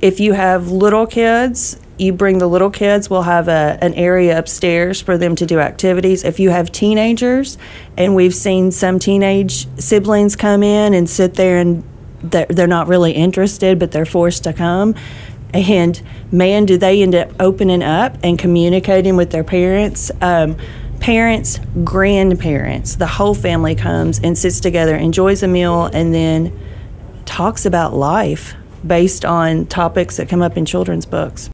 If you have little kids, you bring the little kids. We'll have an area upstairs for them to do activities. If you have teenagers, and we've seen some teenage siblings come in and sit there and they're not really interested, but they're forced to come. And man, do they end up opening up and communicating with their parents. Parents, grandparents, the whole family comes and sits together, enjoys a meal, and then talks about life based on topics that come up in children's books.